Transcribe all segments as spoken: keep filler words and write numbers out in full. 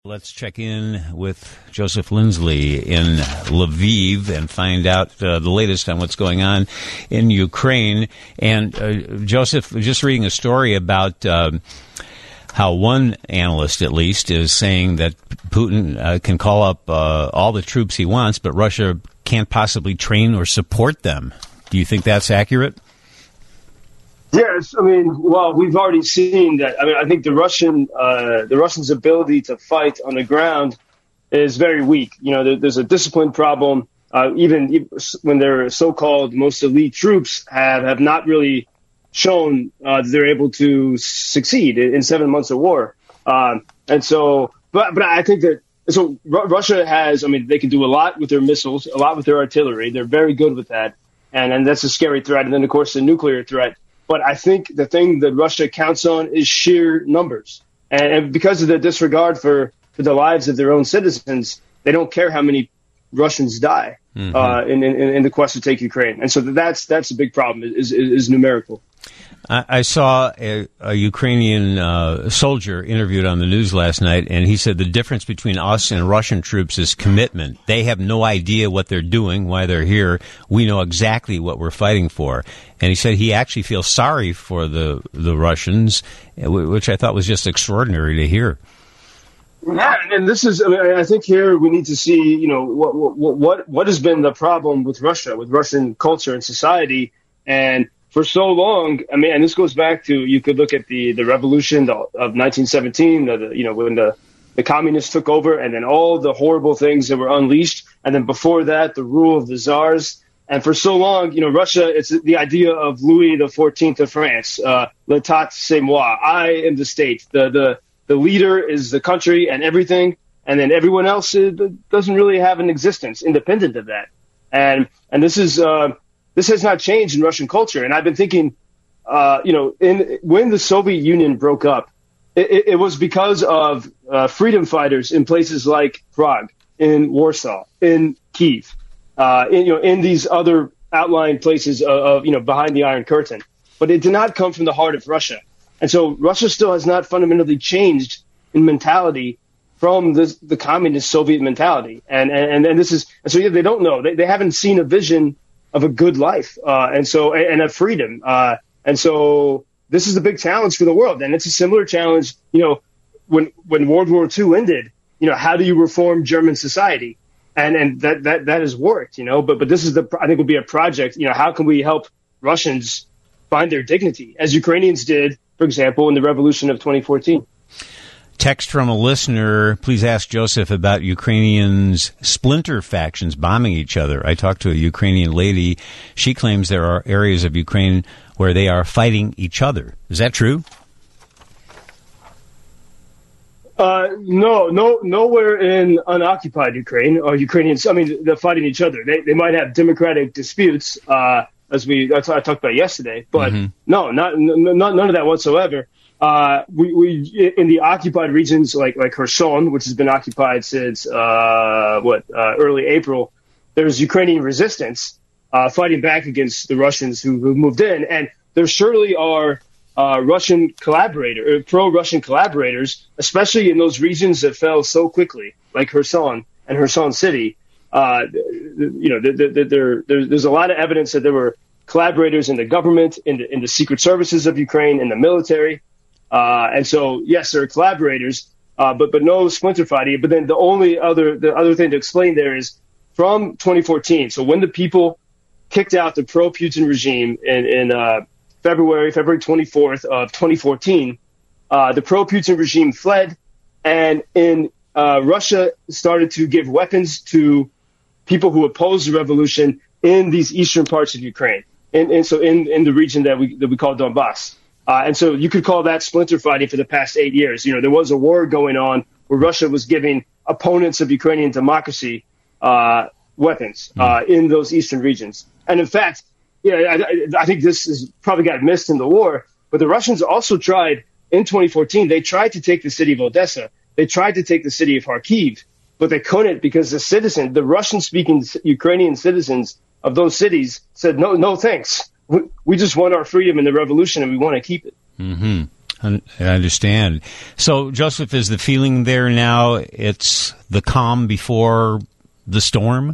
Let's check in with Joseph Lindsley in Lviv and find out uh, the latest on what's going on in Ukraine. And uh, Joseph, just reading a story about uh, how one analyst, at least, is saying that Putin uh, can call up uh, all the troops he wants, but Russia can't possibly train or support them. Do you think that's accurate? Yes, I mean, well, we've already seen that. I mean, I think the Russian, uh, the Russians' ability to fight on the ground is very weak. You know, there, there's a discipline problem. Uh, even when their so-called most elite troops have, have not really shown uh, that they're able to succeed in, in seven months of war. Um, and so, but but I think that so R- Russia has. I mean, they can do a lot with their missiles, a lot with their artillery. They're very good with that, and and that's a scary threat. And then, of course, the nuclear threat. But I think the thing that Russia counts on is sheer numbers. And, and because of the disregard for, for the lives of their own citizens, they don't care how many Russians die mm-hmm. uh, in, in, in the quest to take Ukraine. And so that's that's a big problem, is, is, is numerical. I, I saw a, a Ukrainian uh, soldier interviewed on the news last night, and he said the difference between us and Russian troops is commitment. They have no idea what they're doing, why they're here. We know exactly what we're fighting for. And he said he actually feels sorry for the the Russians, which I thought was just extraordinary to hear. Yeah, and this is, I mean, I think here we need to see, you know, what what what what has been the problem with Russia, with Russian culture and society. And for so long, I mean, and this goes back to, you could look at the, the revolution of nineteen seventeen, the, the, you know, when the, the communists took over, and then all the horrible things that were unleashed. And then before that, the rule of the czars. And for so long, you know, Russia, it's the idea of Louis the fourteenth of France, uh, l'état c'est moi, I am the state. The, the, the leader is the country and everything. And then everyone else uh, doesn't really have an existence independent of that. And, and this is, uh, This has not changed in Russian culture. And I've been thinking, uh, you know, in, when the Soviet Union broke up, it, it was because of uh, freedom fighters in places like Prague, in Warsaw, in Kyiv, uh, in, you know, in these other outlying places of, of, you know, behind the Iron Curtain. But it did not come from the heart of Russia. And so Russia still has not fundamentally changed in mentality from the, the communist Soviet mentality. And, and, and this is, and so yeah, they don't know. They, they haven't seen a vision of a good life, uh, and so, and of freedom. Uh, and so this is a big challenge for the world. And it's a similar challenge, you know, when, when World War Two ended, you know, how do you reform German society? And, and that, that, that has worked, you know, but, but this is the, I think will be a project, you know, how can we help Russians find their dignity as Ukrainians did, for example, in the revolution of twenty fourteen? Text from a listener, please ask Joseph about Ukrainians' splinter factions bombing each other. I talked to a Ukrainian lady. She claims there are areas of Ukraine where they are fighting each other. Is that true? Uh, no, no, nowhere in unoccupied Ukraine are Ukrainians. I mean, they're fighting each other. They they might have democratic disputes, uh, as we I, t- I talked about yesterday. But mm-hmm. no, not, n- not none of that whatsoever. Uh, we, we, in the occupied regions like, like Kherson, which has been occupied since, uh, what, uh, early April, there's Ukrainian resistance, uh, fighting back against the Russians who, who moved in. And there surely are, uh, Russian collaborator, uh, pro-Russian collaborators, especially in those regions that fell so quickly, like Kherson and Kherson City. Uh, you know, there, there, there, there, there's a lot of evidence that there were collaborators in the government, in the, in the secret services of Ukraine, in the military. Uh, and so, yes, there are collaborators, uh, but, but no splinter fighting. But then the only other, the other thing to explain there is from twenty fourteen. So when the people kicked out the pro-Putin regime in, in, uh, February, February twenty-fourth of twenty fourteen, uh, the pro-Putin regime fled, and in, uh, Russia started to give weapons to people who opposed the revolution in these eastern parts of Ukraine. And, and so in, in the region that we, that we call Donbass. Uh, and so you could call that splinter fighting for the past eight years. You know, there was a war going on where Russia was giving opponents of Ukrainian democracy uh, weapons uh, in those eastern regions. And in fact, yeah, I, I think this is probably got missed in the war, but the Russians also tried in twenty fourteen, they tried to take the city of Odessa. They tried to take the city of Kharkiv, but they couldn't because the citizen, the Russian-speaking Ukrainian citizens of those cities said, no, no, thanks. We, we just want our freedom in the revolution, and we want to keep it. Mm-hmm. I understand. So, Joseph, is the feeling there now it's the calm before the storm?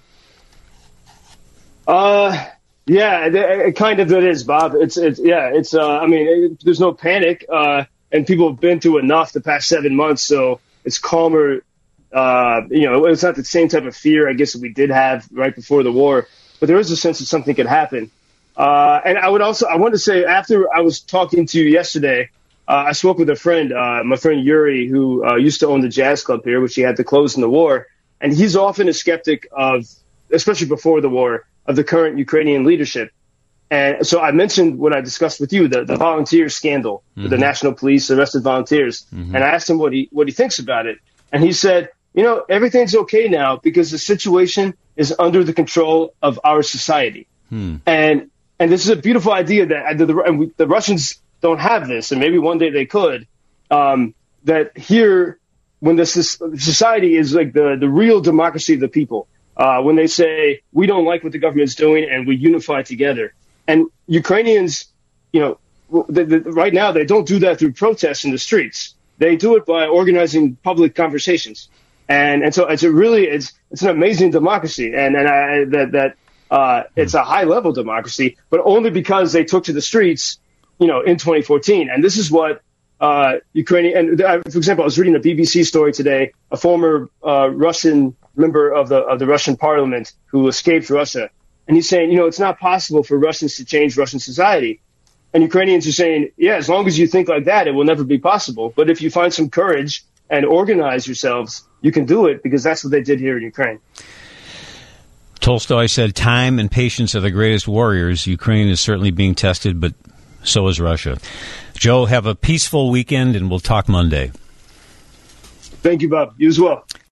Uh, yeah, it, it kind of it is, Bob. It's, it's yeah, it's, uh, I mean, it, there's no panic, uh, and people have been through enough the past seven months, so it's calmer. Uh, you know, it's not the same type of fear, I guess, that we did have right before the war, but there is a sense that something could happen. Uh, and I would also, I want to say, after I was talking to you yesterday, uh, I spoke with a friend, uh, my friend Yuri, who uh, used to own the jazz club here, which he had to close in the war. And he's often a skeptic of, especially before the war, of the current Ukrainian leadership. And so I mentioned what I discussed with you, the, the volunteer scandal, mm-hmm. with the national police arrested volunteers. Mm-hmm. And I asked him what he, what he thinks about it. And he said, you know, everything's okay now because the situation is under the control of our society. Hmm. And And this is a beautiful idea that the, the, and we, the Russians don't have this, and maybe one day they could, um, that here, when the society is like the, the real democracy of the people, uh, when they say, we don't like what the government's doing and we unify together. And Ukrainians, you know, the, the, right now, they don't do that through protests in the streets. They do it by organizing public conversations. And, and so it's a really, it's, it's an amazing democracy. And, and I, that, that, Uh, it's a high-level democracy, but only because they took to the streets, you know, in twenty fourteen. And this is what uh, Ukrainian, and uh, for example, I was reading a B B C story today, a former uh, Russian member of the of the Russian parliament who escaped Russia, and he's saying, you know, it's not possible for Russians to change Russian society. And Ukrainians are saying, yeah, as long as you think like that, it will never be possible. But if you find some courage and organize yourselves, you can do it, because that's what they did here in Ukraine. Tolstoy said, time and patience are the greatest warriors. Ukraine is certainly being tested, but so is Russia. Joe, have a peaceful weekend, and we'll talk Monday. Thank you, Bob. You as well.